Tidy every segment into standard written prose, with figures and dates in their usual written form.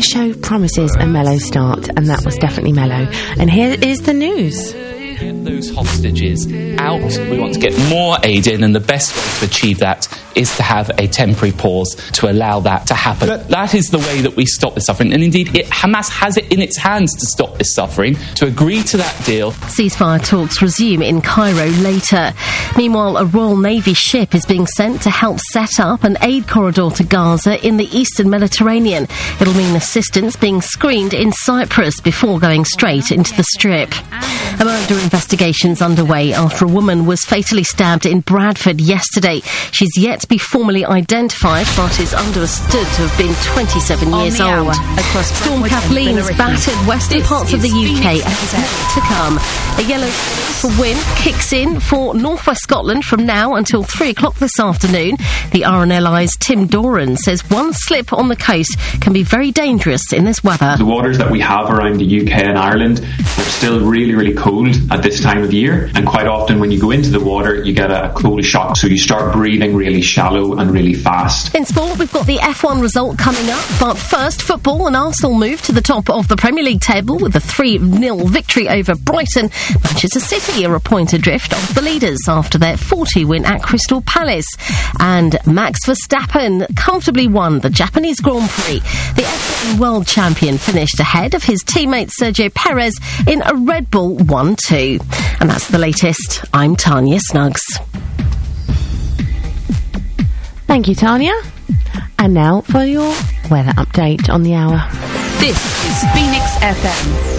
This show promises a mellow start, and that was definitely mellow. And here is the news. Get those hostages out. We want to get more aid in, and the best way to achieve that is to have a temporary pause to allow that to happen. That is the way that we stop this suffering. And indeed, Hamas has it in its hands to stop this suffering, to agree to that deal. Ceasefire talks resume in Cairo later. Meanwhile, a Royal Navy ship is being sent to help set up an aid corridor to Gaza in the eastern Mediterranean. It'll mean assistance being screened in Cyprus before going straight into the Strip. A murder investigation's underway after a woman was fatally stabbed in Bradford yesterday. She's yet to be formally identified, but is understood to have been 27 years old. Storm Kathleen's battered western parts of the UK and is yet to come. A yellow for wind kicks in for northwest Scotland from now until 3 o'clock this afternoon. The RNLI's Tim Doran says one slip on the coast can be very dangerous in this weather. The waters that we have around the UK and Ireland are still really, really cold at this time of year, and quite often when you go into the water you get a cold shock, so you start breathing really shallow and really fast. In sport, we've got the F1 result coming up, but first, football, and Arsenal move to the top of the Premier League table with a 3-0 victory over Brighton. Manchester City are a point adrift of the leaders after their 40 win at Crystal Palace. And Max Verstappen comfortably won the Japanese Grand Prix. The F1 world champion finished ahead of his teammate Sergio Perez in a Red Bull 1-2. And that's the latest. I'm Tanya Snuggs. Thank you, Tanya. And now for your weather update on the hour. This is Phoenix FM.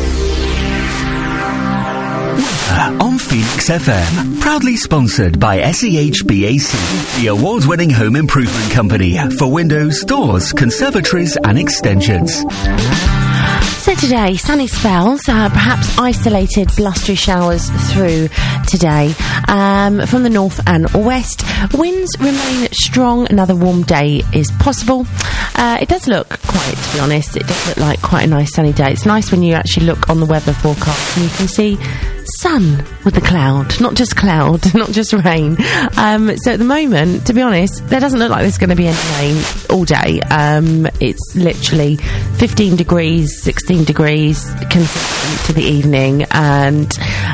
On Phoenix FM, proudly sponsored by SEHBAC, the award-winning home improvement company for windows, doors, conservatories and extensions. So today, sunny spells, perhaps isolated blustery showers through today from the north and west. Winds remain strong. Another warm day is possible. It does look quiet, to be honest. It does look like quite a nice sunny day. It's nice when you actually look on the weather forecast and you can see sun with the cloud, not just rain. So at the moment, to be honest, there doesn't look like there's going to be any rain all day. It's literally 15 degrees, 16 degrees, consistent to the evening, and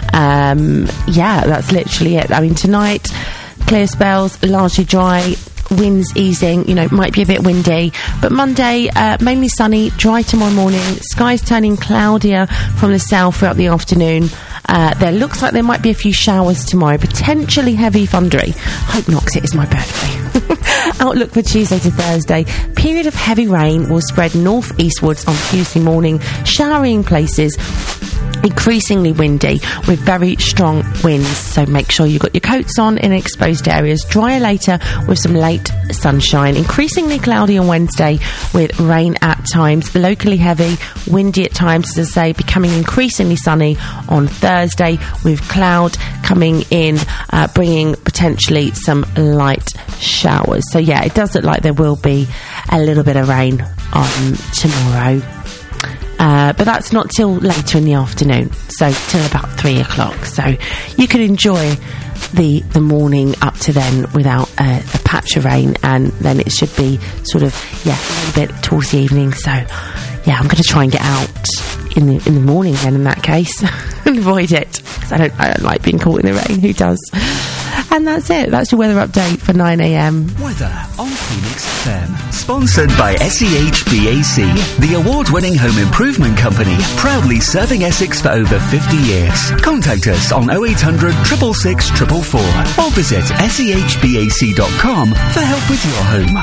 yeah, that's literally it. I mean, tonight, clear spells, largely dry. Winds easing, might be a bit windy, but Monday, mainly sunny, dry tomorrow morning, skies turning cloudier from the south throughout the afternoon. There looks like there might be a few showers tomorrow, potentially heavy thundery. Hope not, 'cause it is my birthday. Outlook for Tuesday to Thursday. Period of heavy rain will spread north-eastwards on Tuesday morning, showering places. Increasingly windy with very strong winds, so make sure you've got your coats on in exposed areas. Drier later with some late sunshine. Increasingly cloudy on Wednesday with rain at times. Locally heavy, windy at times, as I say, becoming increasingly sunny on Thursday with cloud coming in, bringing potentially some light showers. So yeah, it does look like there will be a little bit of rain on tomorrow. But that's not till later in the afternoon, so till about 3 o'clock. So you can enjoy the morning up to then without a patch of rain, and then it should be sort of, a little bit towards the evening. So, yeah, I'm going to try and get out in the morning then in that case and avoid it, because I don't like being caught in the rain. Who does? And that's it. That's your weather update for 9 a.m. Weather on Phoenix FM. Sponsored by SEHBAC, the award-winning home improvement company, proudly serving Essex for over 50 years. Contact us on 0800 666 444 or visit sehbac.com for help with your home.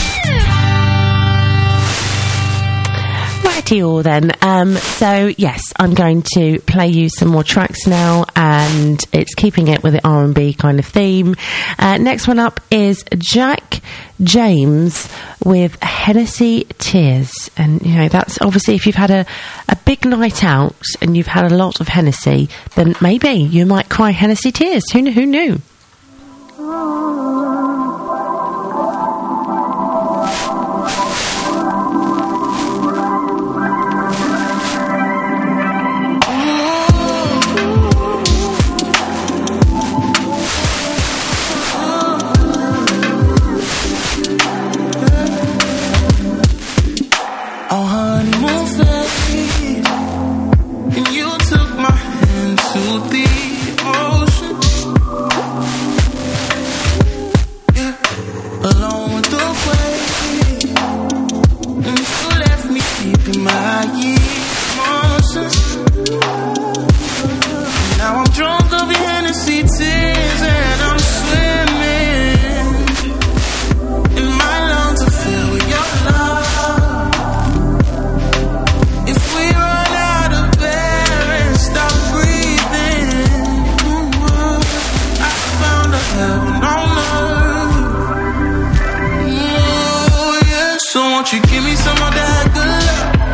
All then. So yes, I'm going to play you some more tracks now, and it's keeping it with the R&B kind of theme. Next one up is Jack James with Hennessy Tears, and that's obviously if you've had a big night out and you've had a lot of Hennessy, then maybe you might cry Hennessy Tears. Who knew? Oh honey, Hennessy tears and I'm swimming in my lungs to fill with your love. If we run out of air and stop breathing, I found a heaven on earth. Yeah. So won't you give me some of that good love?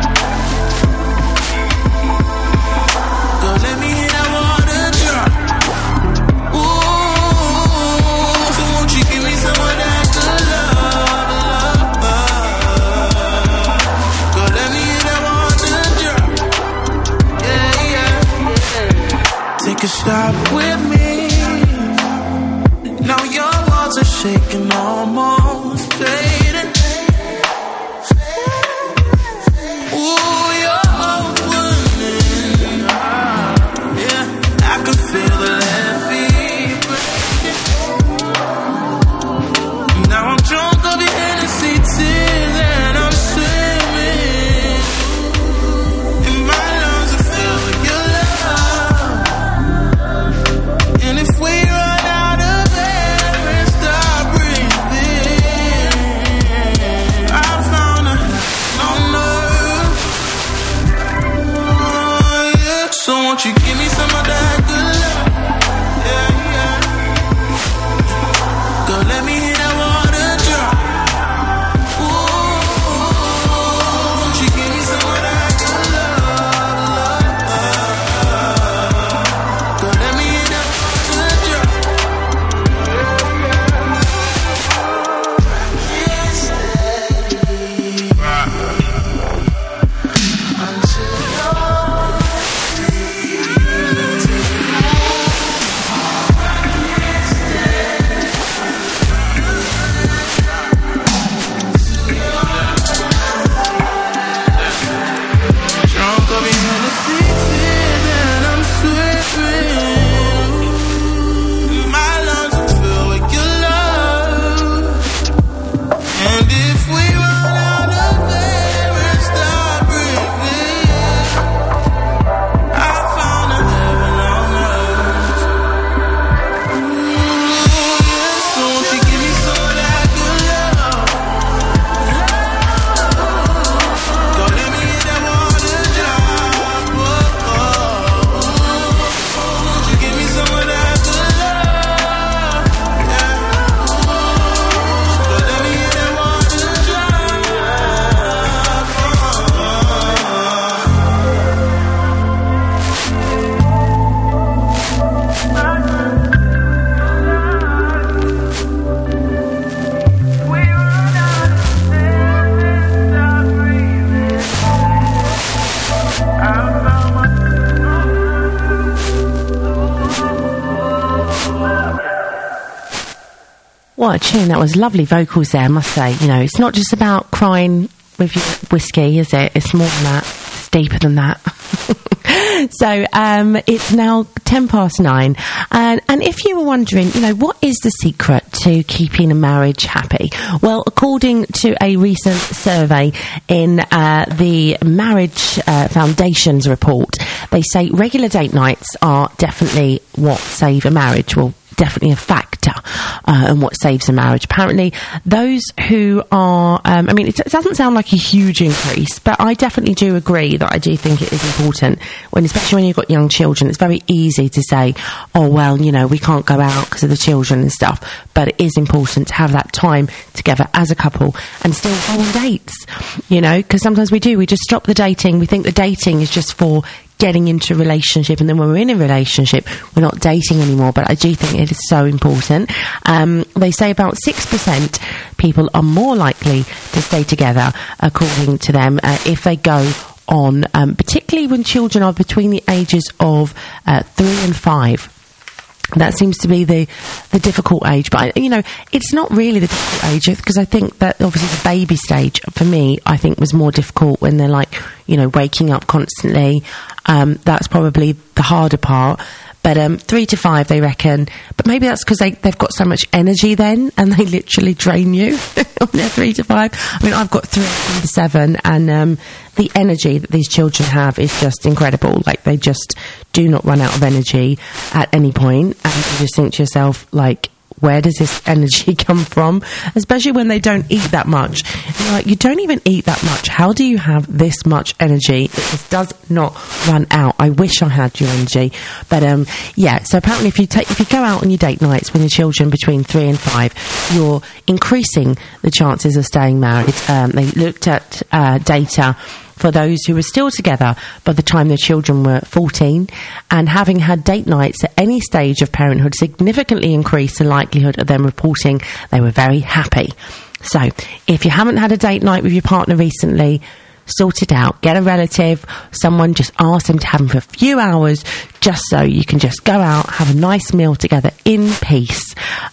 Stop with me. Now your walls are shaking, almost fading. Ooh, you're opening. Yeah, I can feel the heavy breathing. Now I'm drunk off your Hennessy tears and I'm swimming in my lungs are filled with your love. And if we run out of air and stop breathing, I found a heaven on earth. Oh, yeah. So won't you give me some of that good love? Yeah, yeah. Girl, let me hear that water drop. Ooh, won't you give me some of that good love? Girl, let me hear that water drop. Drunk of your Hennessy tears and I'm swimming. My lungs are filled with your love. And if we run out of air and stop breathing, I found a heaven on earth. Yeah, so won't you give me some of that good love? Go let me hear that water drop. Won't you give me some of that good love? Yeah. Go let me hear that water drop. We run out of air and stop breathing. I found my What a tune. That was lovely vocals there, I must say. You know, it's not just about crying with your whiskey, is it? It's more than that. It's deeper than that. So, it's now 9:10. And if you were wondering, you know, what is the secret to keeping a marriage happy? Well, according to a recent survey in the Marriage Foundation's report, they say regular date nights are definitely what save a marriage. Well, definitely a factor in what saves a marriage. Apparently, those who are, I mean, it doesn't sound like a huge increase, but I definitely do agree that I do think it is important, especially when you've got young children. It's very easy to say, oh, well, you know, we can't go out because of the children and stuff, but it is important to have that time together as a couple and still go on dates, you know, because sometimes we just stop the dating. We think the dating is just for getting into a relationship, and then when we're in a relationship, we're not dating anymore. But I do think it is so important. They say about 6% people are more likely to stay together, according to them, if they go on, particularly when children are between the ages of 3 and 5. That seems to be the difficult age. But, you know, it's not really the difficult age, because I think that obviously the baby stage, for me, I think was more difficult when they're like, you know, waking up constantly. That's probably the harder part. But 3 to 5, they reckon. But maybe that's because they've got so much energy then, and they literally drain you on their 3 to 5. I mean, I've got 3 to 7, and the energy that these children have is just incredible. Like, they just do not run out of energy at any point, and you just think to yourself, like, where does this energy come from? Especially when they don't eat that much. And you're like, you don't even eat that much. How do you have this much energy? It just does not run out. I wish I had your energy. But, yeah, so apparently if you go out on your date nights with your children between 3 and 5, you're increasing the chances of staying married. They looked at data for those who were still together by the time their children were 14, and having had date nights at any stage of parenthood significantly increased the likelihood of them reporting they were very happy. So, if you haven't had a date night with your partner recently, sort it out. Get a relative, someone, just ask them to have them for a few hours, just so you can just go out, have a nice meal together in peace,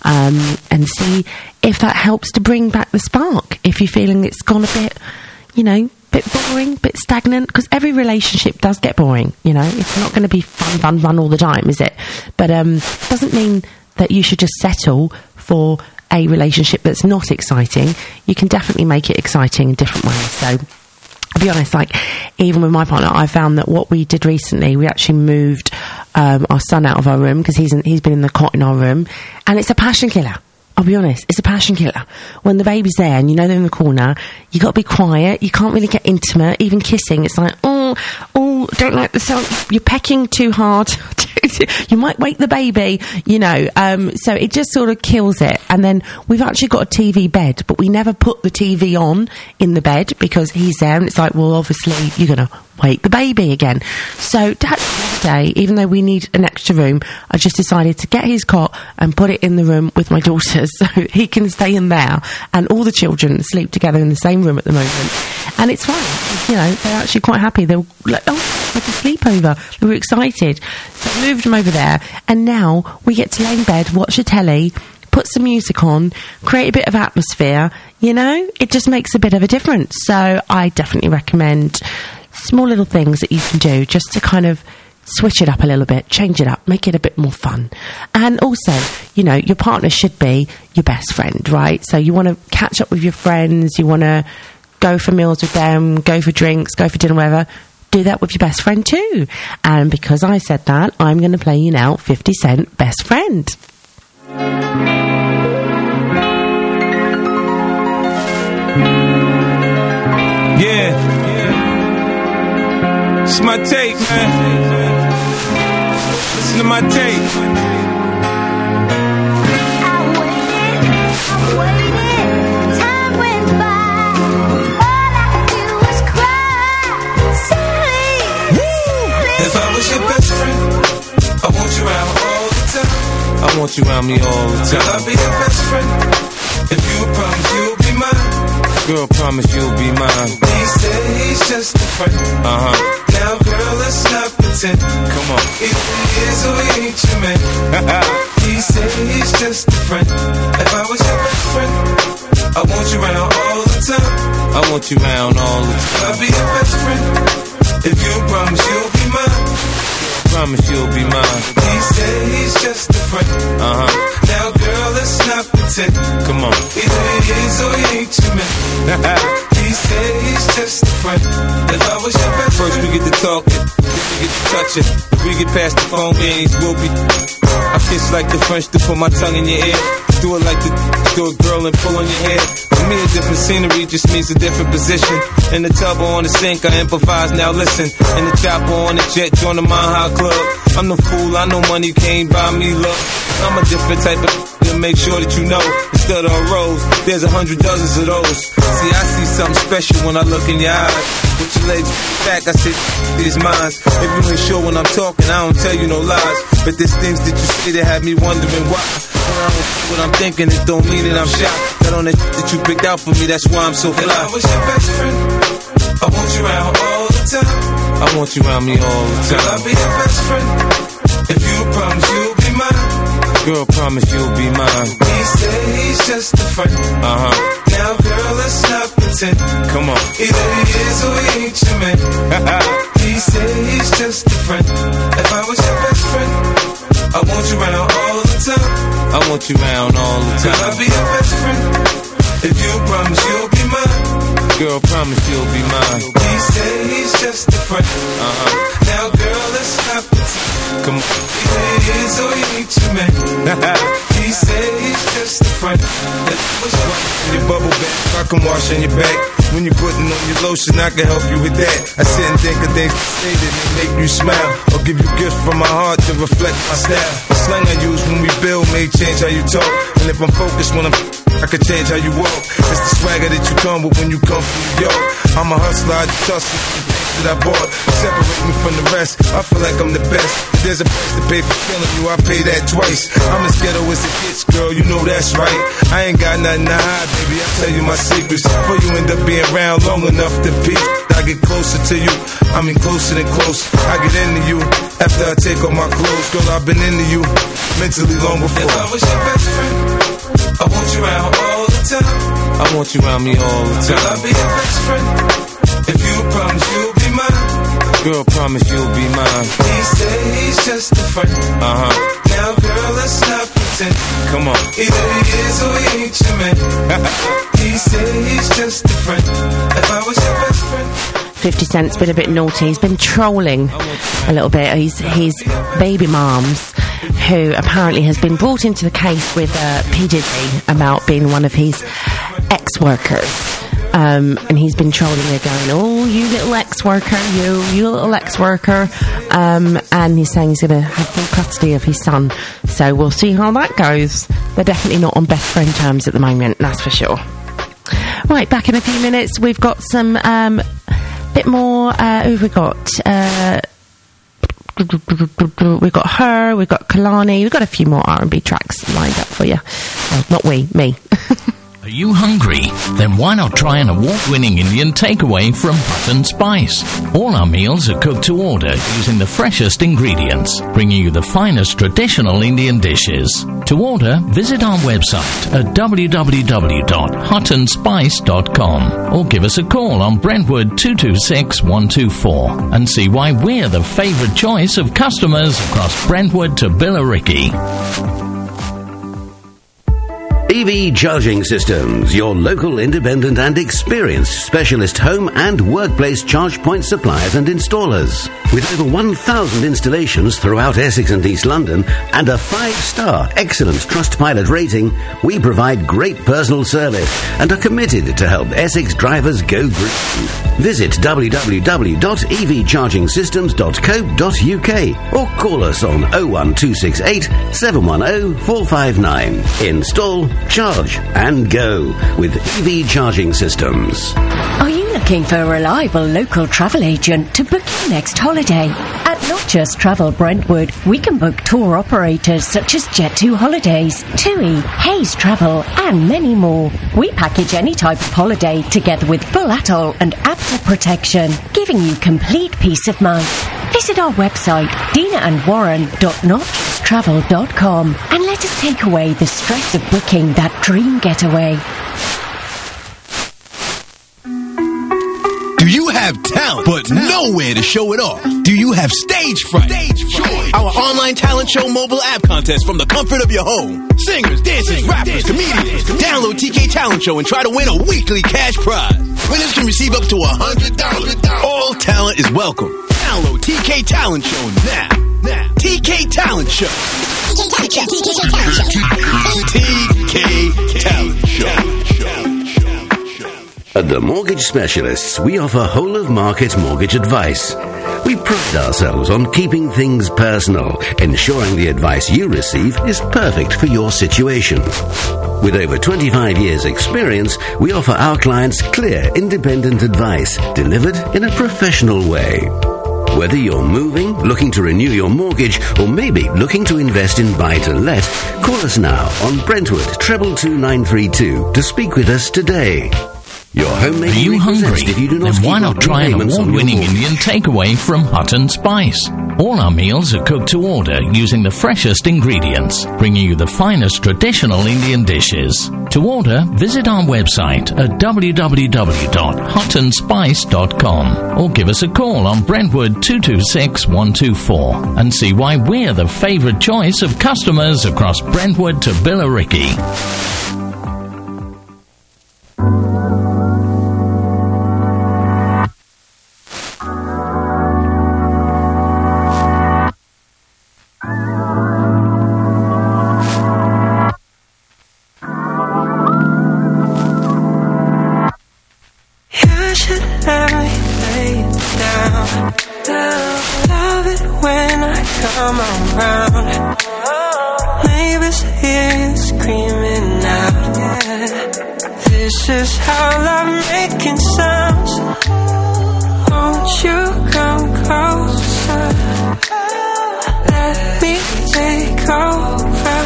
and see if that helps to bring back the spark. If you're feeling it's gone a bit, bit boring, bit stagnant, because every relationship does get boring, it's not going to be fun all the time, is it? But doesn't mean that you should just settle for a relationship that's not exciting. You can definitely make it exciting in different ways. So I'll be honest, like, even with my partner, I found that what we did recently, we actually moved our son out of our room, because he's been in the cot in our room, and it's a passion killer. I'll be honest, it's a passion killer. When the baby's there and they're in the corner, you got to be quiet. You can't really get intimate. Even kissing, it's like, oh, don't like the sound. You're pecking too hard. You might wake the baby, so it just sort of kills it. And then we've actually got a TV bed, but we never put the TV on in the bed because he's there, and it's like, well, obviously you're going to wake the baby again. So that day, even though we need an extra room, I just decided to get his cot and put it in the room with my daughters, so he can stay in there, and all the children sleep together in the same room at the moment. And it's fine, they're actually quite happy. They're like, oh, like a sleepover. They were excited. So I moved them over there, and now we get to lay in bed, watch a telly, put some music on, create a bit of atmosphere, it just makes a bit of a difference. So I definitely recommend small little things that you can do just to kind of switch it up a little bit, change it up, make it a bit more fun. And also, your partner should be your best friend, right? So you want to catch up with your friends, you want to go for meals with them, go for drinks, go for dinner, whatever. Do that with your best friend too. And because I said that, I'm going to play you now 50 Cent, Best Friend. Yeah. It's my tape, man. Listen to my tape. I waited, time went by. All I could do was cry. Silly. If I was your best friend, I want you around all the time. I want you around me all the time. I'll be your best friend. If you promise you'll be mine. Girl, promise you'll be mine. He said he's just a friend. Now, girl, let's not pretend. Come on. Either he is or he ain't your man. He said he's just a friend. If I was your best friend, I want you around all the time. I want you around all the time. I'll be your best friend. If you promise you'll be mine. Promise you'll be mine. He said he's just a friend. Now, girl, let's not pretend. Come on. Either he is or he ain't your man. He said he's just a friend. If I was your best First friend. we get to talking, then we get to touching. If we get past the phone games, we'll be. I kiss like the French to put my tongue in your ear. Do it like the girl and pull on your hair. For me, a different scenery just means a different position. In the tub or on the sink, I improvise, now listen. In the chopper on the jet, join the Mile High Club. I'm the fool, I know money can't buy me love. I'm a different type of to make sure that you know. Instead of a rose, there's 100 dozens of those. See, I see something special when I look in your eyes. With your legs back, I said, these minds. If you ain't sure when I'm talking, I don't tell you no lies. But there's things that you say that have me wondering why. When I don't what I'm thinking, it don't mean that I'm shocked. That on that that you picked out for me, that's why I'm so fly. If I was your best friend, I want you around all the time. I want you around me all the time. I'll be your best friend. If you promise you'll be mine. Girl, promise you'll be mine. He said he's just a friend. Now, girl, let's not pretend. Come on. Either he is or he ain't your man. He said he's just a friend. If I was your best friend, I want you around all the time. I'll be your best friend if you promise you'll be mine. Girl, promise you'll be mine. He said he's just a friend. Now, girl, let's have a time. Come on. Either he is or he ain't your man. He said he's just a friend. That was right. Your bubble bath, I can wash on your back. When you're putting on your lotion, I can help you with that. I sit and think of things to say that make you smile, or give you gifts from my heart to reflect my style. The slang I use when we build may change how you talk, and if I'm focused when I can change how you walk. It's the swagger that you come with when you come from New York. I'm a hustler, I trust the things that I bought. Separate me from the rest, I feel like I'm the best. If there's a price to pay for killing you, I pay that twice. I'm as ghetto as it gets, girl, you know that's right. I ain't got nothing to hide, baby, I'll tell you my secrets. Before you end up being around long enough to peep, I get closer to you, I mean closer than close. I get into you after I take off my clothes. Girl, I've been into you mentally long before. If I was your best friend, I want you around all the time. I want you around me all the time. Girl, I'll be your best friend if you promise you'll be mine. Girl, promise you'll be mine. He said he's just a friend. Now, girl, let's not pretend. Come on. Either he is or he ain't your man. He said he's just a friend. If I was your best friend. 50 Cent's been a bit naughty. He's been trolling a little bit. His baby mums, who apparently has been brought into the case with P. Diddy about being one of his ex-workers. And he's been trolling her, going, "Oh, you little ex-worker, you little ex-worker." And he's saying he's going to have full custody of his son. So we'll see how that goes. They're definitely not on best friend terms at the moment, that's for sure. Right, back in a few minutes. We've got some bit more. Who've we got? We've got her. We've got Kalani. We've got a few more R&B tracks lined up for you. Well, not me. Are you hungry? Then why not try an award-winning Indian takeaway from Hut & Spice? All our meals are cooked to order using the freshest ingredients, bringing you the finest traditional Indian dishes. To order, visit our website at www.hutandspice.com or give us a call on Brentwood 226 124 and see why we're the favourite choice of customers across Brentwood to Billericay. EV Charging Systems, your local independent and experienced specialist home and workplace charge point suppliers and installers. With over 1,000 installations throughout Essex and East London and a 5-star excellent Trustpilot rating, we provide great personal service and are committed to help Essex drivers go green. Visit www.evchargingsystems.co.uk or call us on 01268 710 459. Install, charge and go with EV Charging Systems. Are you looking for a reliable local travel agent to book your next holiday? At Not Just Travel Brentwood, we can book tour operators such as Jet2 Holidays, TUI, Hayes Travel and many more. We package any type of holiday together with full atoll and APTA protection, giving you complete peace of mind. Visit our website, dinaandwarren.notjusttravel.com, and let us take away the stress of booking that dream getaway. Do you have talent, but nowhere to show it off? Do you have stage fright? Join our online talent show mobile app contest from the comfort of your home. Singers, dancers, rappers, comedians. Download TK Talent Show and try to win a weekly cash prize. Winners can receive up to $100. All talent is welcome. Download TK Talent Show now. TK Talent Show. TK Talent Show. At The Mortgage Specialists, we offer whole-of-market mortgage advice. We pride ourselves on keeping things personal, ensuring the advice you receive is perfect for your situation. With over 25 years' experience, we offer our clients clear, independent advice delivered in a professional way. Whether you're moving, looking to renew your mortgage, or maybe looking to invest in buy-to-let, call us now on Brentwood 222932 to speak with us today. Your home may Are be you hungry? repossessed if you do not Then why keep not up try an repayments on your award-winning mortgage. Indian takeaway from Hutton Spice? All our meals are cooked to order using the freshest ingredients, bringing you the finest traditional Indian dishes. To order, visit our website at www.huttonspice.com or give us a call on Brentwood 226 124 and see why we're the favourite choice of customers across Brentwood to Billericay. You should let me lay it down. Love it when I come around. Neighbors hear screaming out. This is how love making sounds. Won't you come closer? Let me take over.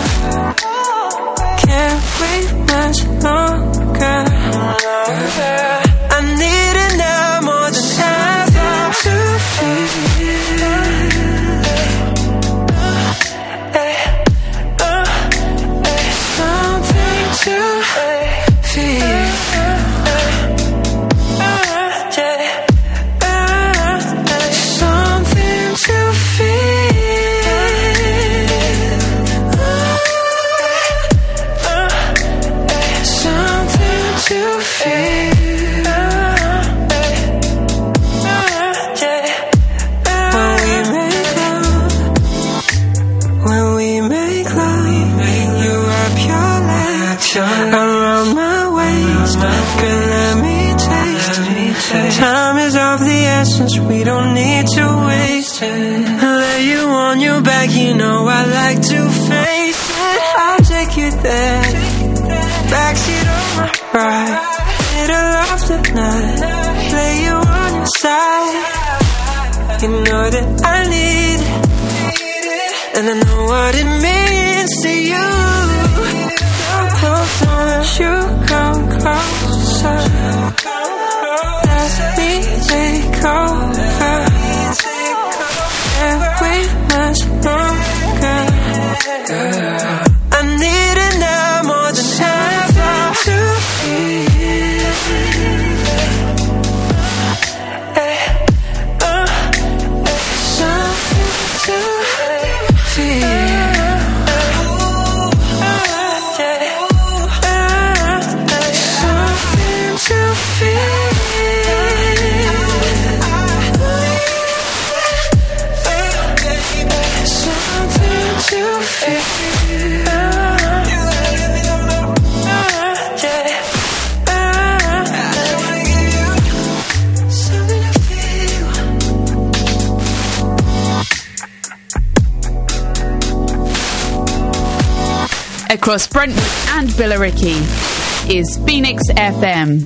Can't wait much longer. I need it now more than ever to something to feel. Something to feel. Something to feel. Around my waist, girl, let me taste. Time is of the essence, we don't need to waste. I'll lay you on your back, you know I like to face it. I'll take you there, backseat of my ride, middle of the night, lay you on your side. You know that I need it, and I know what it means to you. Won't you come closer? Let me take over. Can't wait much longer. I need it now more than ever to feel. Something to feel. Across Brentwood and Billericay is Phoenix FM.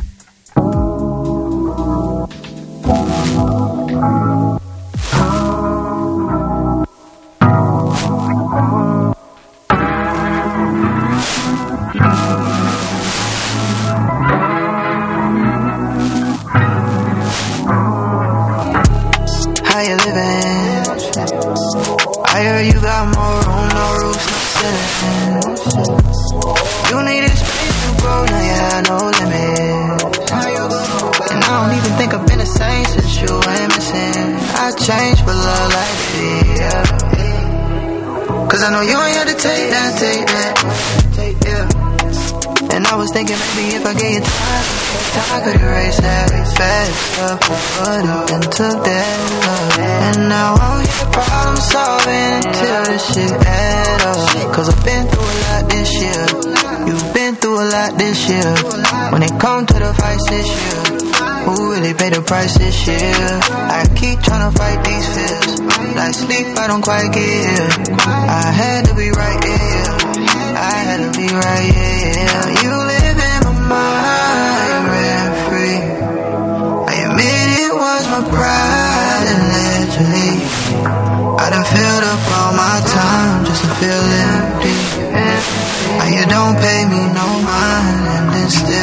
How you living? I hear you got more room, no roofs, no ceiling. You need a space to grow, now you have no limit. And I don't even think I've been the same since you went missing. I changed for love like this, yeah. Cause I know you ain't had to take that, yeah. And I was thinking maybe if I gave you time, I could erase that fast up, put up and took that love. And now I'm here problem solving until this shit add up. Cause I've been through a lot this year. You've been through a lot this year. When it comes to the fights this year, who really paid the price this year? I keep trying to fight these fears. Like sleep, I don't quite get here. I had to be right here. I had to be right here. You live in my mind, rent free. I admit it was my pride and allegedly I done filled up all my time just to feel empty. How you don't pay me no mind and then still be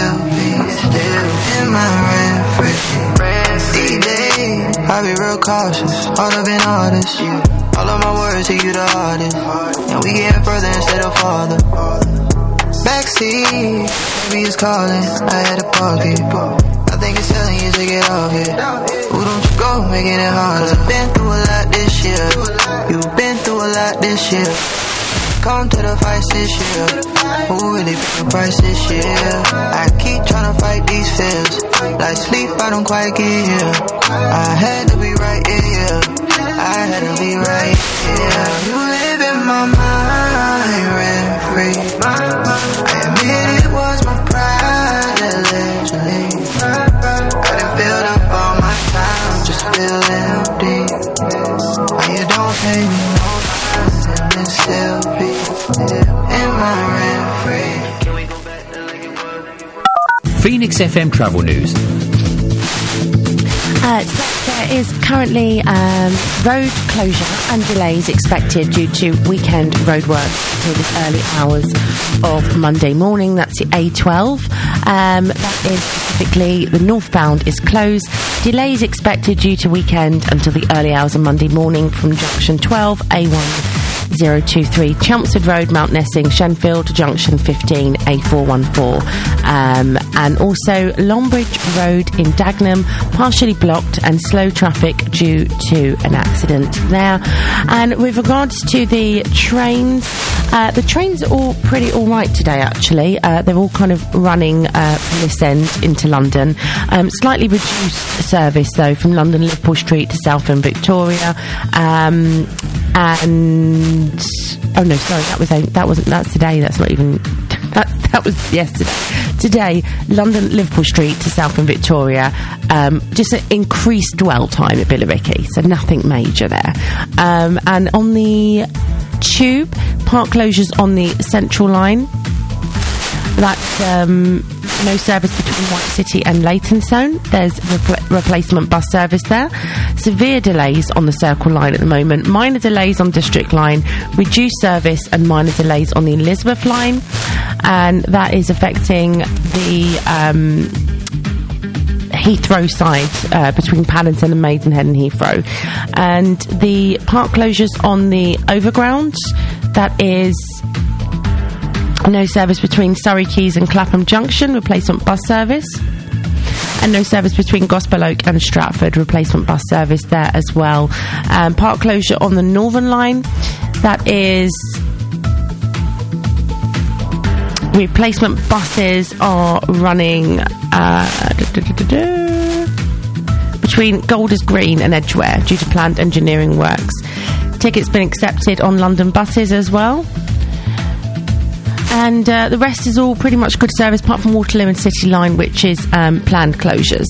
still in my these days, I be real cautious, all up in all this. All of my words to you the hardest, and we getting further instead of farther. Backseat, baby is calling, I had to park it. I think it's telling you to get off it. Ooh, don't you go making it hard. I've been through a lot this year. You've been through a lot this year. Come to the fights this year. Who really pay the price this year? I keep trying to fight these fears. Like sleep, I don't quite get here. I had to be right here. I had to be right here. You live in my mind, rent free. I admit it was my pride that led you leave. I done filled up all my time, just feel empty. Why you don't pay me no mind and still be in my rent free? Can we go back to like it was? Phoenix FM Travel News. There is currently road closure and delays expected due to weekend roadwork until the early hours of Monday morning. That's the A12. That is specifically the northbound is closed. Delays expected due to weekend until the early hours of Monday morning from junction 12, A1. 023 Chelmsford Road, Mount Nessing, Shenfield, Junction 15, A414. And also Longbridge Road in Dagenham, partially blocked and slow traffic due to an accident there. And with regards to the trains are all pretty alright today, actually. They're all kind of running from this end into London. Slightly reduced service, though, from London Liverpool Street to Southend Victoria. And oh no, sorry, that's today. That's not even that was yesterday. Today, London Liverpool Street to Southend Victoria, just an increased dwell time at Billericay, so nothing major there. And on the tube, park closures on the Central Line. That's no service between White City and Leytonstone. There's replacement bus service there. Severe delays on the Circle Line at the moment. Minor delays on District Line. Reduced service and minor delays on the Elizabeth Line. And that is affecting the Heathrow side between Paddington and Maidenhead and Heathrow. And the park closures on the Overground, that is no service between Surrey Quays and Clapham Junction, replacement bus service. And no service between Gospel Oak and Stratford, replacement bus service there as well. Park closure on the Northern Line, that is replacement buses are running between Golders Green and Edgware due to planned engineering works. Tickets been accepted on London buses as well. And the rest is all pretty much good service, apart from Waterloo and City Line, which is planned closures.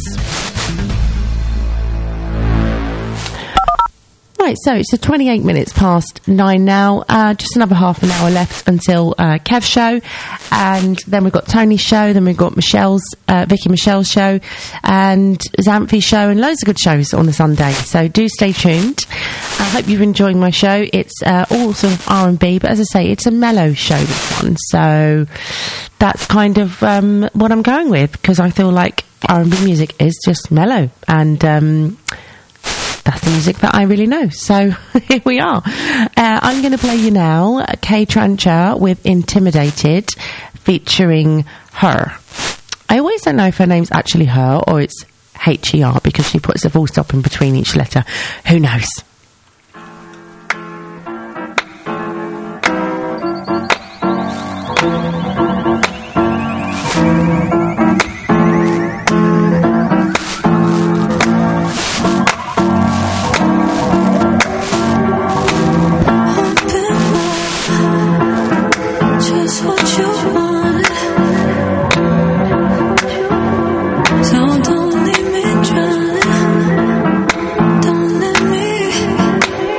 Right, so it's 28 minutes past 9 now. Just another half an hour left until Kev's show. And then we've got Tony's show. Then we've got Vicky Michelle's show. And Xanthi's show. And loads of good shows on the Sunday. So do stay tuned. I hope you're enjoying my show. It's all sort of R&B. But as I say, it's a mellow show, this one. So that's kind of what I'm going with. Because I feel like R&B music is just mellow. And that's the music that I really know. So here we are. I'm going to play you now Kay Trancher with Intimidated featuring Her. I always don't know if her name's actually Her or it's H-E-R because she puts a full stop in between each letter. Who knows? Don't leave me drowning. Don't let me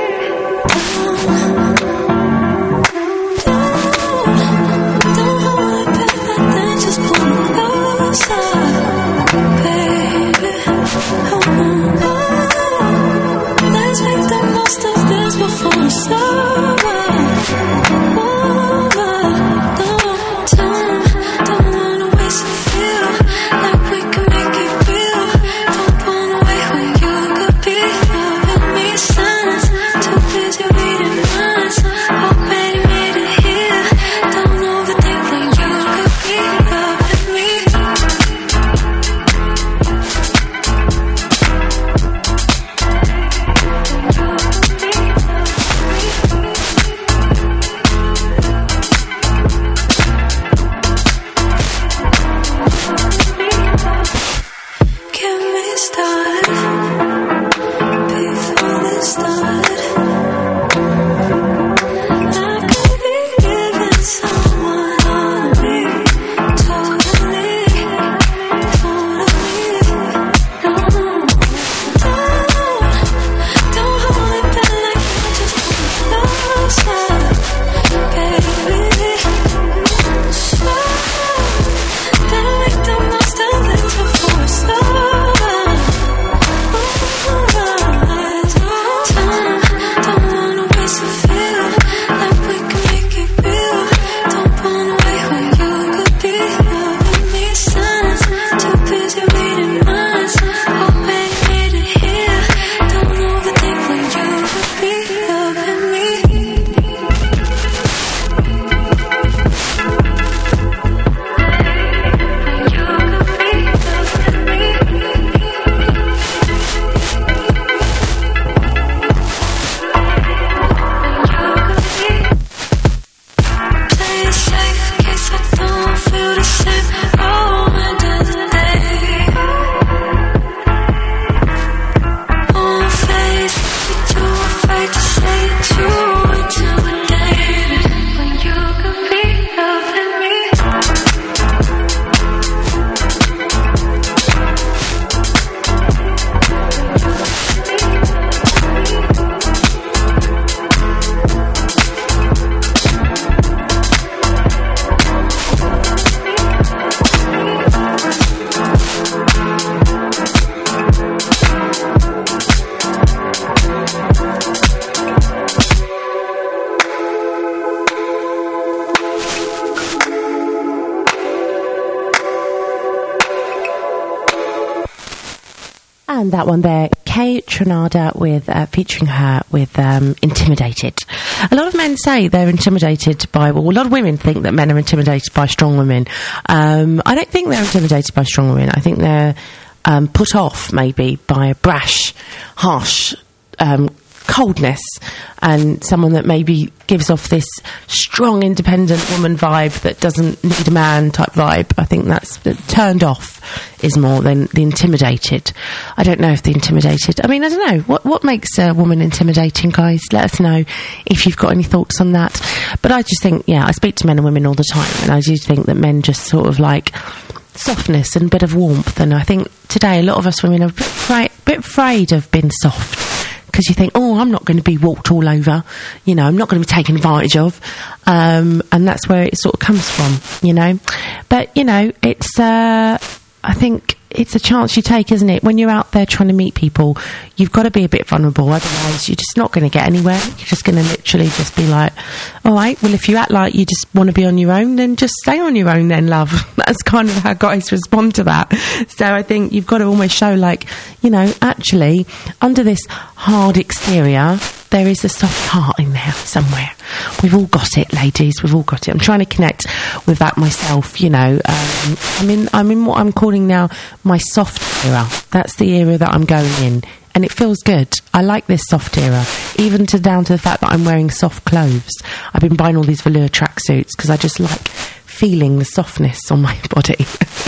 And that one there, Kay Trinada with featuring her with Intimidated. A lot of men say they're intimidated by, well, a lot of women think that men are intimidated by strong women. I don't think they're intimidated by strong women. I think they're put off maybe by a brash, harsh coldness, and someone that maybe gives off this strong, independent woman vibe that doesn't need a man type vibe. I think that's turned off is more than the intimidated. I don't know if the intimidated, I mean, I don't know. What makes a woman intimidating, guys? Let us know if you've got any thoughts on that. But I just think, yeah, I speak to men and women all the time, and I do think that men just sort of like softness and a bit of warmth. And I think today a lot of us women are a bit afraid of being soft. Because you think, oh, I'm not going to be walked all over, you know, I'm not going to be taken advantage of, and that's where it sort of comes from, you know. But, you know, it's, I think it's a chance you take, isn't it? When you're out there trying to meet people, you've got to be a bit vulnerable, otherwise you're just not going to get anywhere. You're just going to literally just be like, all right, well, if you act like you just want to be on your own, then just stay on your own then, love. That's kind of how guys respond to that. So I think you've got to almost show, like, you know, actually, under this hard exterior, there is a soft heart in there somewhere. We've all got it, ladies. We've all got it. I'm trying to connect with that myself, you know. I'm in what I'm calling now my soft era. That's the era that I'm going in. And it feels good. I like this soft era, even down to the fact that I'm wearing soft clothes. I've been buying all these velour tracksuits because I just like feeling the softness on my body.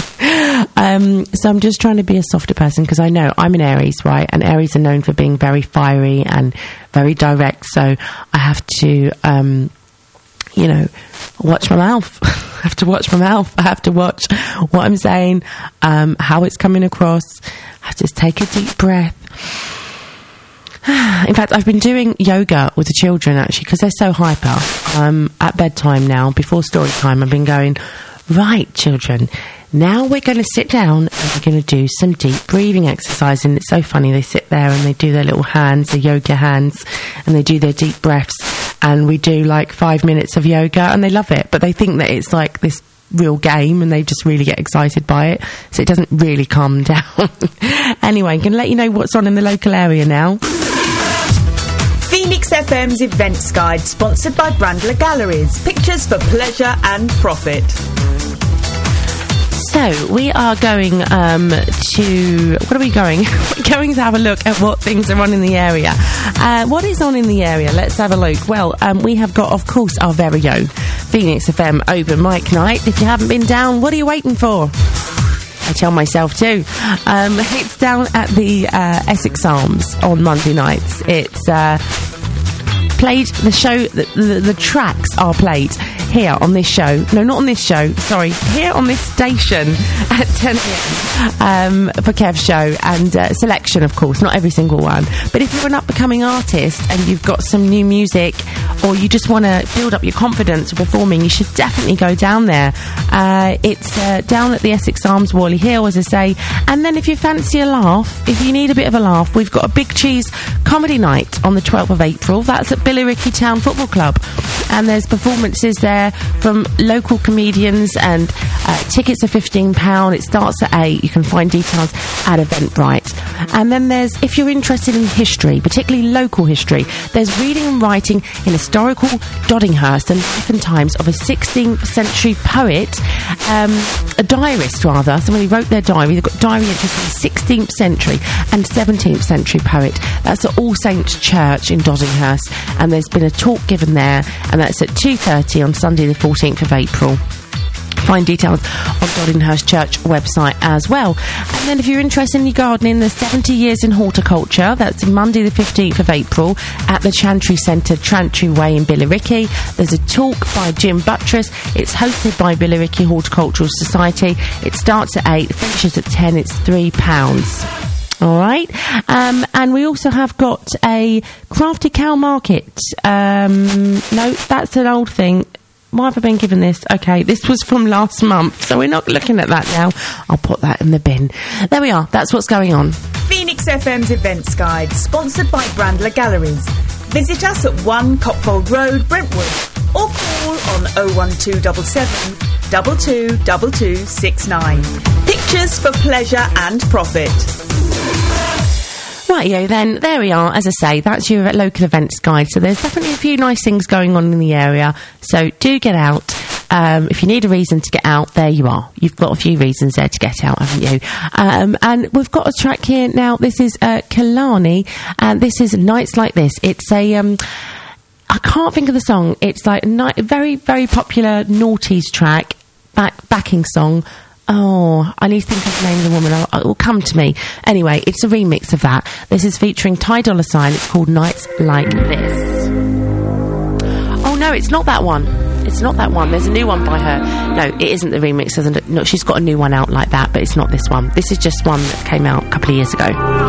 So I'm just trying to be a softer person because I know I'm an Aries, right? And Aries are known for being very fiery and very direct. So I have to, you know, watch my mouth. I have to watch my mouth. I have to watch what I'm saying, how it's coming across. I have to just take a deep breath. In fact, I've been doing yoga with the children, actually, because they're so hyper. At bedtime now, before story time, I've been going, right, children, now we're going to sit down and we're going to do some deep breathing exercise. And it's so funny, they sit there and they do their little hands, their yoga hands, and they do their deep breaths. And we do like 5 minutes of yoga, and they love it, but they think that it's like this real game, and they just really get excited by it, so it doesn't really calm down. Anyway, I'm going to let you know what's on in the local area now. Phoenix FM's Events Guide, sponsored by Brandler Galleries. Pictures for pleasure and profit. So, we are going to... What are we going? We're going to have a look at what things are on in the area. What is on in the area? Let's have a look. Well, we have got, of course, our very own Phoenix FM Open Mic Night. If you haven't been down, what are you waiting for? I tell myself too. It's down at the Essex Arms on Monday nights. It's played, the show, the tracks are played here on this show. No, not on this show, sorry. Here on this station at 10 a.m. For Kev's show, and selection, of course, not every single one. But if you're an up-and-coming artist and you've got some new music, or you just want to build up your confidence of performing, you should definitely go down there. It's down at the Essex Arms, Whalley Hill, as I say. And then if you fancy a laugh, if you need a bit of a laugh, we've got a Big Cheese comedy night on the 12th of April. That's at Billericay Town Football Club. And there's performances there from local comedians, and tickets are £15. It starts at 8. You can find details at Eventbrite. And then there's, if you're interested in history, particularly local history, there's reading and writing in historical Doddinghurst and life and times of a 16th century poet, a diarist rather, someone who wrote their diary. They've got diary entries from the 16th century and 17th century poet. That's at All Saints Church in Doddinghurst, and there's been a talk given there, and that's at 2:30 on Sunday the 14th of April. Find details on Doddinghurst Church website as well. And then if you're interested in your gardening, there's 70 years in horticulture. That's Monday the 15th of April at the Chantry Centre, Chantry Way in Billericay. There's a talk by Jim Buttress. It's hosted by Billericay Horticultural Society. It starts at 8, finishes at 10. It's £3. All right. And we also have got a Crafty Cow Market. No, that's an old thing. Why have I been given this? Okay, this was from last month, so we're not looking at that now. I'll put that in the bin. There we are. That's what's going on. Phoenix FM's Events Guide, sponsored by Brandler Galleries. Visit us at 1 Copfold Road, Brentwood, or call on 01277 222269. Pictures for pleasure and profit. Rightio then, there we are. As I say, that's your local events guide. So there's definitely a few nice things going on in the area. So do get out. If you need a reason to get out, there you are. You've got a few reasons there to get out, haven't you? And we've got a track here now. This is Kehlani, and this is Nights Like This. It's a... I can't think of the song. It's like a very, very popular noughties track, backing song. Oh, I need to think of the name of the woman. It will come to me. Anyway, it's a remix of that. This is featuring Ty Dolla $ign. It's called Nights Like This. Oh, no, it's not that one. It's not that one. There's a new one by her. No, it isn't the remix. No, she's got a new one out like that, but it's not this one. This is just one that came out a couple of years ago.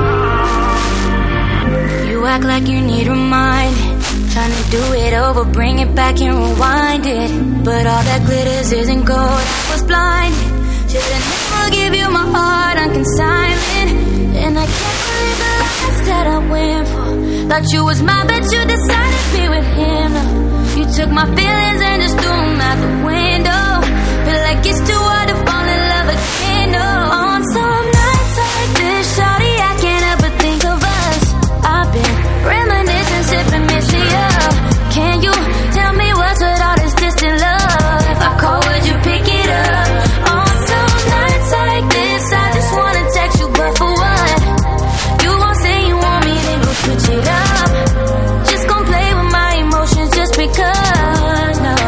You act like you need reminding. Trying to do it over, bring it back and rewind it. But all that glitters isn't gold. I was blinded. Should've never give you my heart on consignment. And I can't believe the lies that I went for. Thought you was mine, but you decided to be with him. No, you took my feelings and just threw them out the window. Feel like it's too hard to fall in love again. No, on some nights like this, shawty, I can't ever think of us. I've been reminiscing, sipping, missing you. Can you tell me what's with all this distant love? If I call, would you pick it up? On some nights like this, I just wanna text you, but for what? You won't say you want me, then go switch it up. Just gon' play with my emotions just because, no.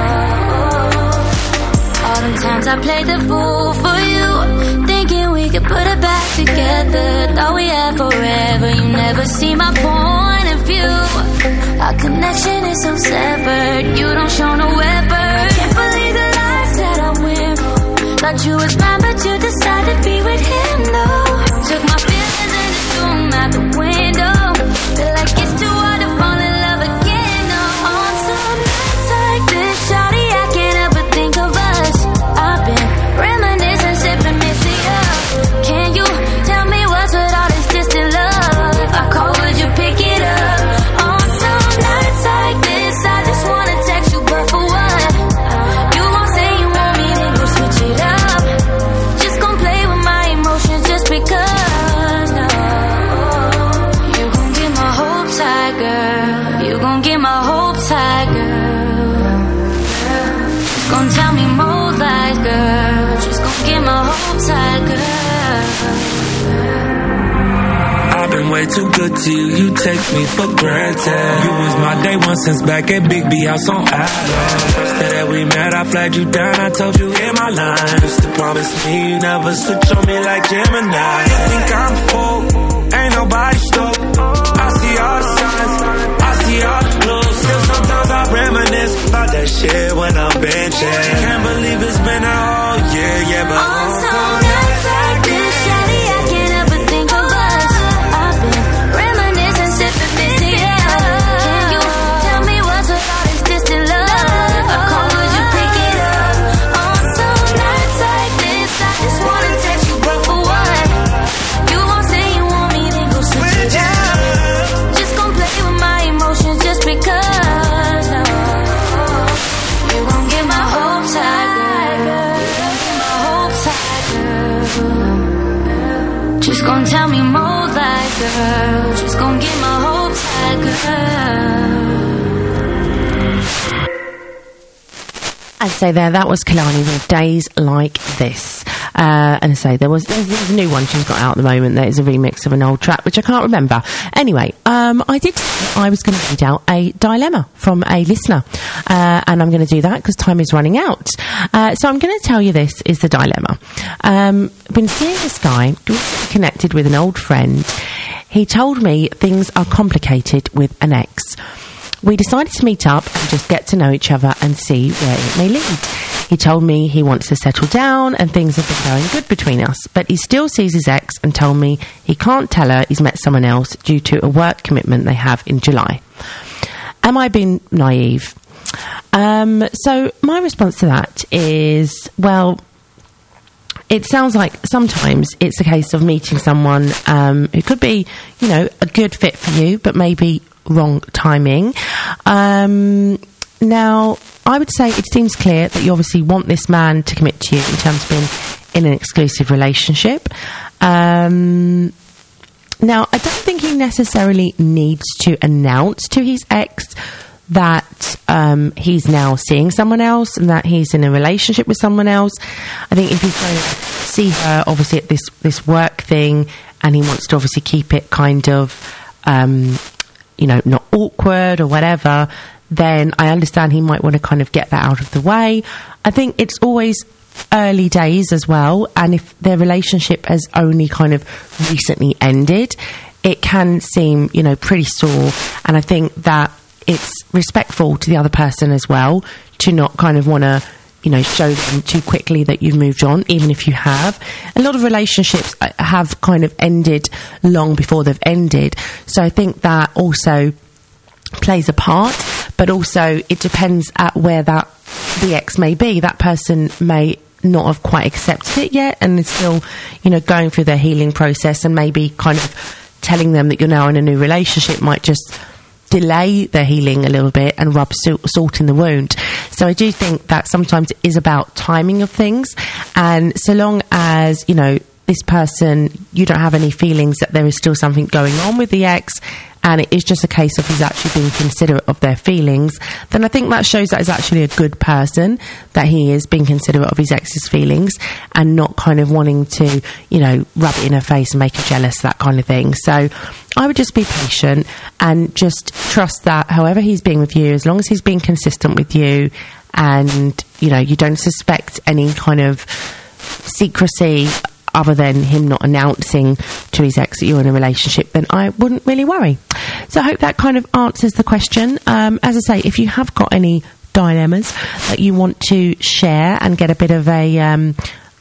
All them times I played the fool for you, thinking we could put it back together. Thought we had forever, you never see my point of view. Our connection is so severed, you don't show no effort. Can't believe the lies that I went for. Thought you was mine, but you decided to be with him, though. Took my feelings and just threw them out the window. Feel like it's too hard to fall in love again, no. On some nights like this, shawty, I can't ever think of us. I've been reminiscing, sipping, missing you. Can you tell me what's with all this distant love? If I call, would you pick it up? On some nights like this, I just wanna text you, but for what? You won't say you want me, then go switch it up. Just gon' play with my emotions just because, no. You gon' get my hopes high, girl. You gon' get my hopes high, girl. Just gon' tell me more lies, girl. Just gon' get my hopes high, girl. I've been way too good to you, you take me for granted. You was my day one since back at Big B House on Island. First day that we met, I flagged you down, I told you in my line. Used to promise me you never switch on me like Gemini. You think I'm full, ain't nobody stoked. I see all the signs, I see all the clues. Still sometimes I reminisce about that shit when I'm benching. Can't believe it's been a whole year, yeah, but on some nights like this, shawty, I can't ever think of us. I've been reminiscing, sipping, missing you. Can you tell me what's with all this distant love? If I call, would you pick it up? On some nights like this, I just wanna text you, but for what? You won't say you want me, then go switch it up. Just gon' play with my emotions just because, no. You gon' get my hopes high, girl. My hopes high, girl. Just gon' tell me more lies, girl. Just gon' get my hopes high, girl. I'd say that was Kehlani with Days Like This. And I say there's a new one she's got out at the moment. There is a remix of an old track, which I can't remember. Anyway, I was going to read out a dilemma from a listener. And I'm going to do that because time is running out. So I'm going to tell you this is the dilemma. Been seeing this guy connected with an old friend. He told me things are complicated with an ex. We decided to meet up and just get to know each other and see where it may lead. He told me he wants to settle down and things have been going good between us, but he still sees his ex and told me he can't tell her he's met someone else due to a work commitment they have in July. Am I being naive? So my response to that is, well, it sounds like sometimes it's a case of meeting someone who could be, a good fit for you, but maybe wrong timing. Now, I would say it seems clear that you obviously want this man to commit to you in terms of being in an exclusive relationship. Now, I don't think he necessarily needs to announce to his ex that he's now seeing someone else and that he's in a relationship with someone else. I think if he's going to see her, obviously, at this work thing, and he wants to obviously keep it kind of, not awkward or whatever, then I understand he might want to kind of get that out of the way. I think it's always early days as well, and if their relationship has only kind of recently ended, it can seem, pretty sore, and I think that it's respectful to the other person as well to not kind of want to, show them too quickly that you've moved on, even if you have. A lot of relationships have kind of ended long before they've ended, so I think that also plays a part, but also it depends at where the ex may be. That person may not have quite accepted it yet and is still, going through their healing process, and maybe kind of telling them that you're now in a new relationship might just delay their healing a little bit and rub salt in the wound. So I do think that sometimes it is about timing of things, and so long as, this person, you don't have any feelings that there is still something going on with the ex, and it is just a case of he's actually being considerate of their feelings, then I think that shows that he's actually a good person, that he is being considerate of his ex's feelings and not kind of wanting to, rub it in her face and make her jealous, that kind of thing. So I would just be patient and just trust that however he's being with you, as long as he's being consistent with you and, you don't suspect any kind of secrecy other than him not announcing to his ex that you're in a relationship, then I wouldn't really worry. So I hope that kind of answers the question. As I say, if you have got any dilemmas that you want to share and get a bit of a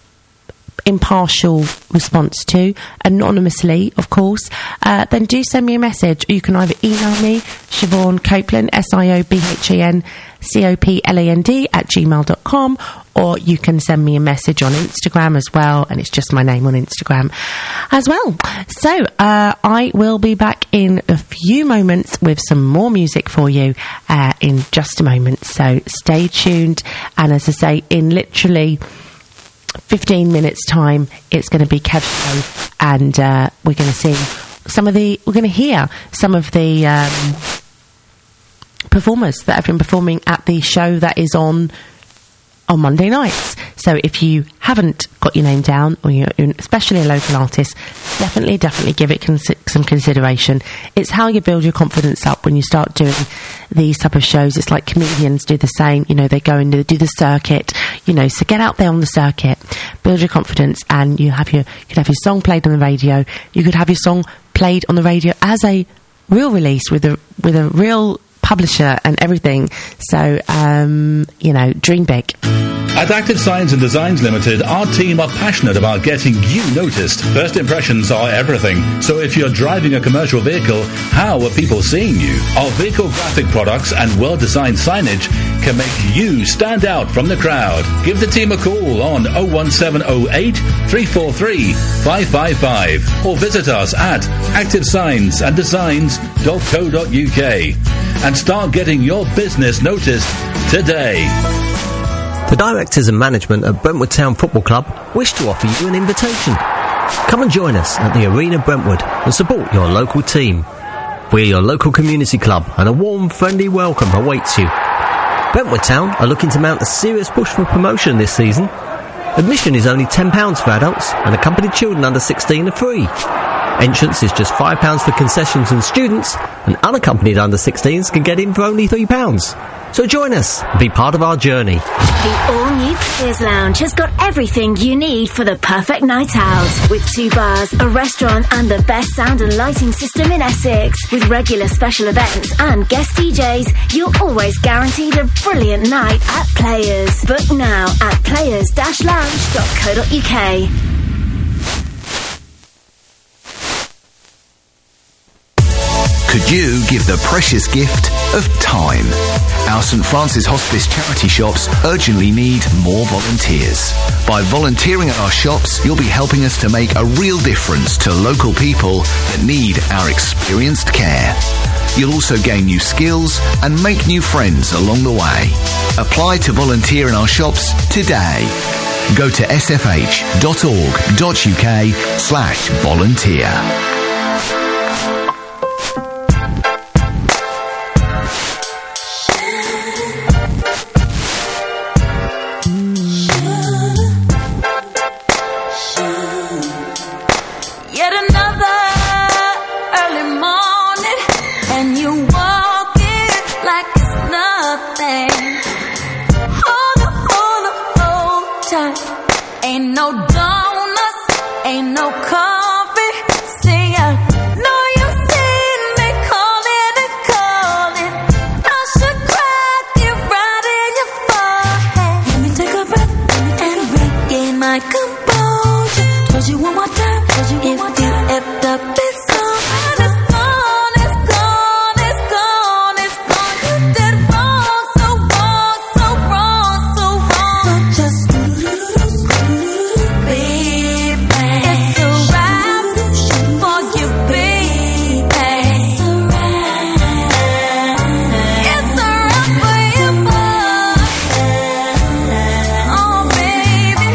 impartial response to, anonymously, of course, then do send me a message. You can either email me, Siobhan Copeland, SIOBHAN COPLAND @gmail.com, or you can send me a message on Instagram as well, and it's just my name on Instagram as well. So I will be back in a few moments with some more music for you in just a moment, so stay tuned. And as I say, in literally 15 minutes time, it's going to be Kev's show, and we're going to hear some of the performers that have been performing at the show that is on Monday nights. So if you haven't got your name down, or you're especially a local artist, definitely give it some consideration. It's how you build your confidence up when you start doing these type of shows. It's like comedians do the same, they go and do the circuit, so get out there on the circuit, build your confidence, and you could have your song played on the radio. You could have your song played on the radio as a real release with a real publisher and everything. So, dream big. At Active Signs and Designs Limited, our team are passionate about getting you noticed. First impressions are everything. So if you're driving a commercial vehicle, how are people seeing you? Our vehicle graphic products and well-designed signage can make you stand out from the crowd. Give the team a call on 01708 343 555 or visit us at activesignsanddesigns.co.uk and start getting your business noticed today. The directors and management at Brentwood Town Football Club wish to offer you an invitation. Come and join us at the Arena Brentwood and support your local team. We're your local community club, and a warm, friendly welcome awaits you. Brentwood Town are looking to mount a serious push for promotion this season. Admission is only £10 for adults, and accompanied children under 16 are free. Entrance is just £5 for concessions and students, and unaccompanied under 16s can get in for only £3. So join us and be part of our journey. The all-new Players Lounge has got everything you need for the perfect night out. With 2 bars, a restaurant, and the best sound and lighting system in Essex. With regular special events and guest DJs, you're always guaranteed a brilliant night at Players. Book now at players-lounge.co.uk. Could you give the precious gift of time? Our St Francis Hospice charity shops urgently need more volunteers. By volunteering at our shops, you'll be helping us to make a real difference to local people that need our experienced care. You'll also gain new skills and make new friends along the way. Apply to volunteer in our shops today. Go to sfh.org.uk/volunteer. Ain't no donuts, ain't no coffee. See, I know you seen me calling and calling. I should crack it right in your forehead. Let me take a breath and regain my composure. Told you one more time, if you effed up, it's on. And it's gone, it's gone, it's gone, it's gone. You did wrong, so wrong, so wrong, so wrong. So just baby, it's a wrap for you, baby. It's a wrap. It's a wrap for you, boy. Oh, baby.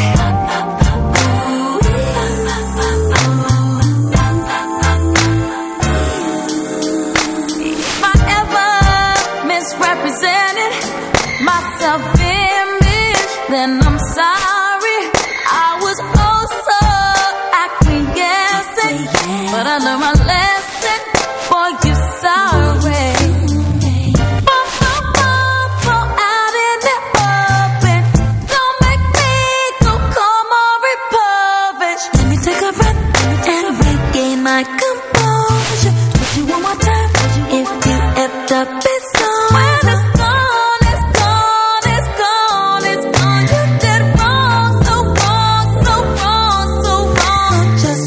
If I ever misrepresented my self-image, then I'm sorry. I was also acquiescent, but I learned my lesson. Boy, you sorry. Out in the open, don't make me go call more Republic. Let me take a breath and regain my composure. Told you one more time, if you effed up, it's on. When it's gone, it's gone, it's gone, it's gone. You did wrong, so wrong, so wrong, so wrong. Just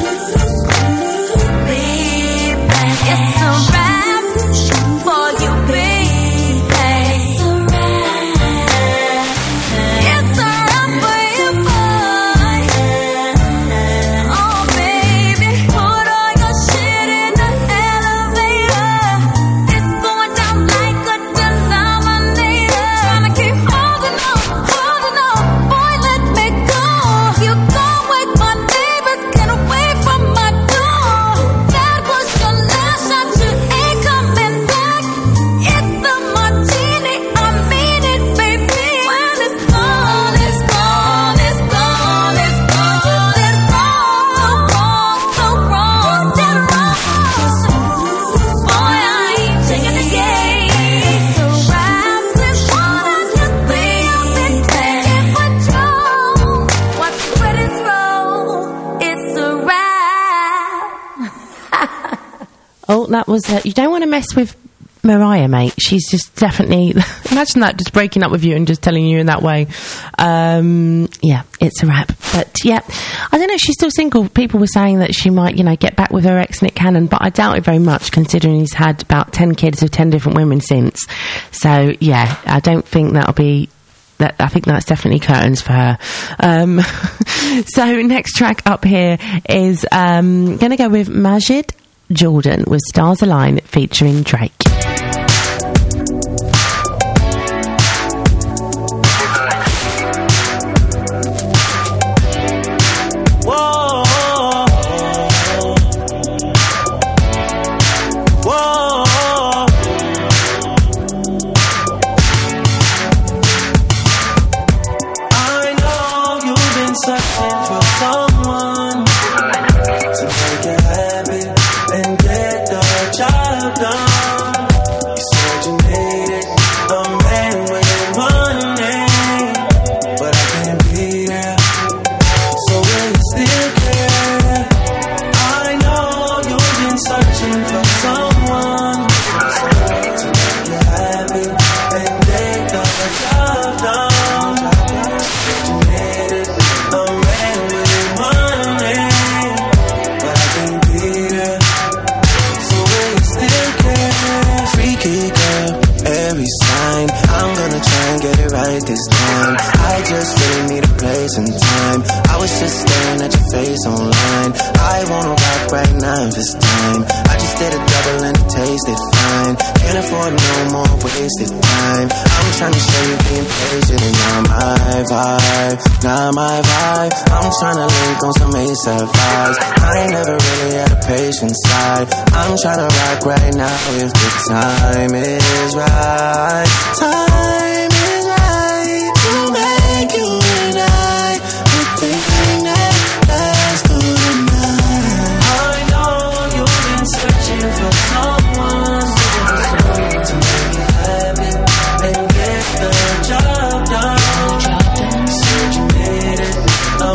baby, it's a wrap for you, baby. It's a wrap. It's a wrap for you, boy. Oh, baby, put all your shit in the elevator. It's going down like a denominator. Tryna keep holding on, boy, let me go. You gon' wake my neighbors, get away from my door. That was your last shot, you ain't coming back. It's the martini, I mean it, baby. When it's gone, it's gone, it's gone, it's gone. You did wrong, so wrong, so wrong. You did wrong. Boy, I ain't taking the game. So wrap this one on your thing. I've been taking control. Watch the credits roll. It's a wrap. Oh, that was... you don't want to mess with Mariah, mate. She's just definitely... Imagine that, just breaking up with you and just telling you in that way. Yeah, it's a wrap. But, yeah, I don't know if she's still single. People were saying that she might, get back with her ex, Nick Cannon, but I doubt it very much, considering he's had about 10 kids with 10 different women since. So, yeah, I don't think that'll be... I think that's definitely curtains for her. So next track up here is going to go with Majid Jordan with Stars Align featuring Drake. Whoa, whoa. I know you've been searching for someone to make it happen and get the job done. You said you needed a man with money, but I can't be there. So will you still care? I know you've been searching for someone to make you happy and get the job done. You needed a man with money, but I can't be there. So will you still care? Freaky girl, every sign. I'm gonna try and get it right this time. I just really need a place and time. I was just staring at your face online. I wanna rock right now this time. I just did a double and it tasted fine. Can't afford no more wasted time. I'm trying to show you being patient and not my vibe, not my vibe. I'm trying to link on some ASAP vibes. I ain't never really had a patient side. I'm trying to rock right now if the time is right. Time is right to make you and I the thing that lasts through the night. I know you've been searching for someone to make it happen and get the job done. Said you needed a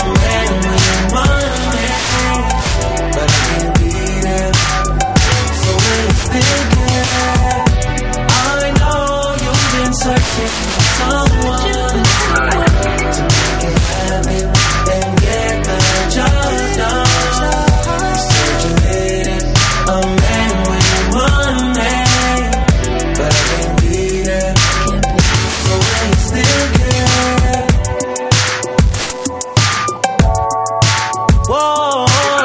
searching for someone to make it happen and get the job done. Searching, waiting, a man with one name, but I can't be there. So will you still care? Whoa.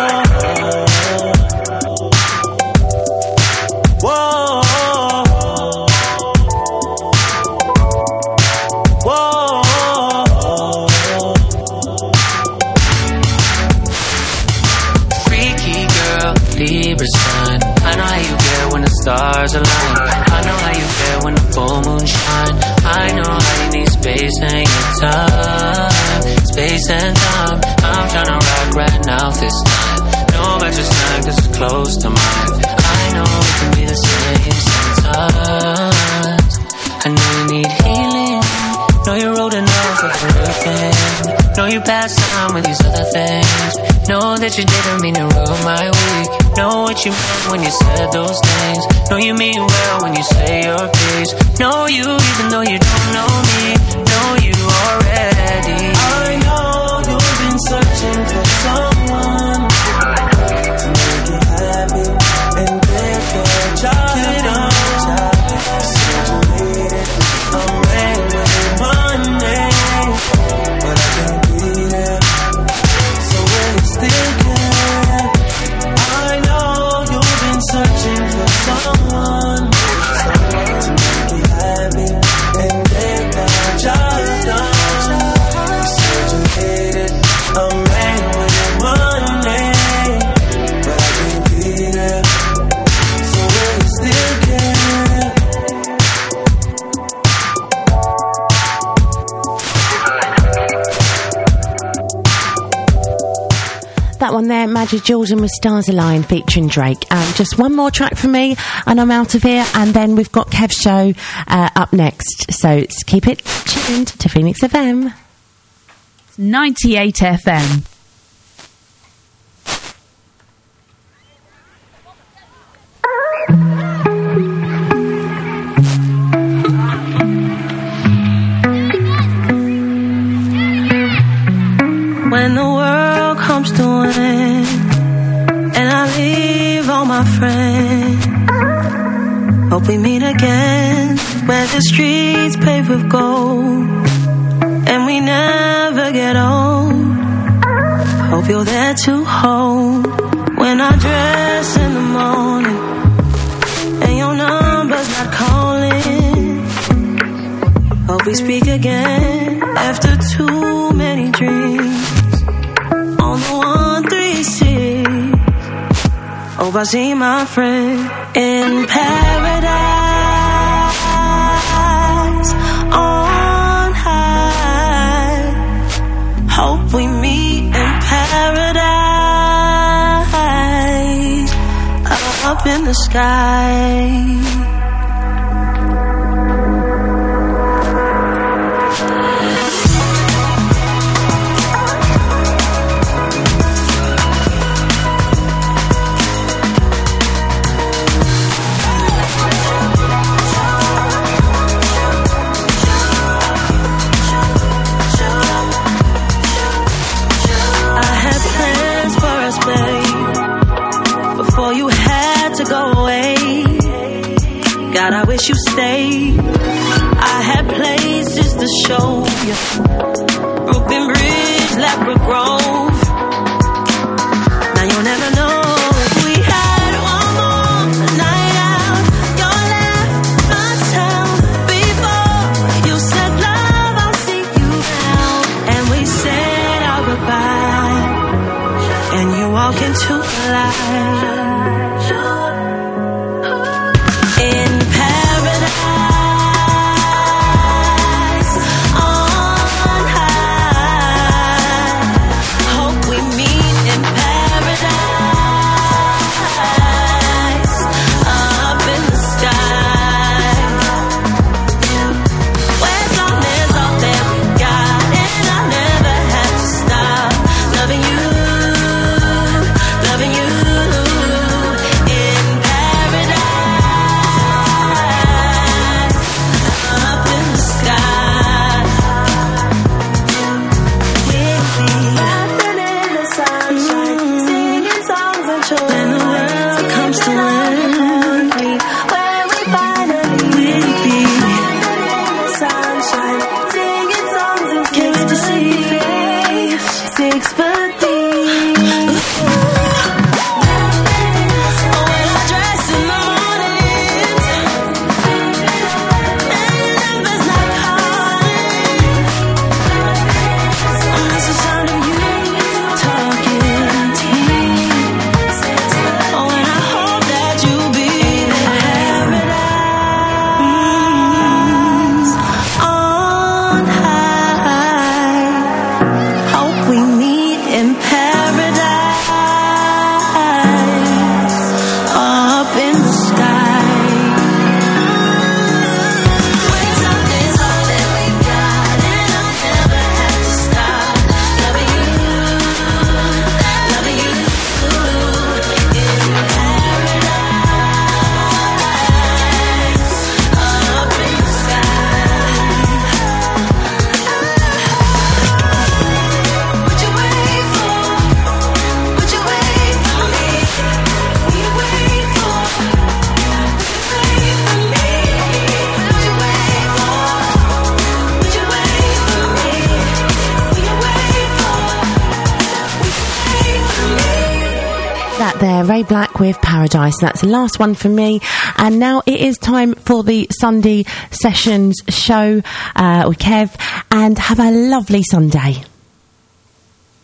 Libra sign. I know how you get when the stars align. I know how you get when the full moon shine. I know how you need space and your time. Space and time. I'm tryna rock right now this time. No better time 'cause it's close to mine. I know it can be the same sometimes. I know you need healing. Know you're old enough for everything. Know you passed time with these other things. Know that you didn't mean to ruin my week. Know what you meant when you said those things. Know you mean well when you say your piece. Know you even though you don't know me. Know you already. I know you've been searching for someone to make it happen and get the job done. A man with money, but I can't be there. So will you still care? I know you've been searching for someone to make it happen and get the job done. Searching, hated, a man with money, but I can't be there. So will you still care? That one there, Magic Jordan with Stars Align featuring Drake. Just one more track from me and I'm out of here, and then we've got Kev's show up next. So keep it tuned to Phoenix FM. 98 FM. When the world comes to an end and I leave all my friends, hope we meet again where the streets paved with gold and we never get old. Hope you're there to hold when I dress in the morning and your number's not calling. Hope we speak again after too many dreams on the 136. Hope I see my friend in paradise on high. Hope we meet in paradise up in the sky. Before you had to go away, God, I wish you stayed. I had places to show you, Brooklyn Bridge, Ladbroke Grove. Now you'll never know if we had one more night out. Your laugh, my town. Before you said love, I'll see you now. And we said our goodbye, and you walk into the light. In paradise, on that there, Ray Black with Paradise. That's the last one for me. And now it is time for the Sunday Sessions show with Kev. And have a lovely Sunday.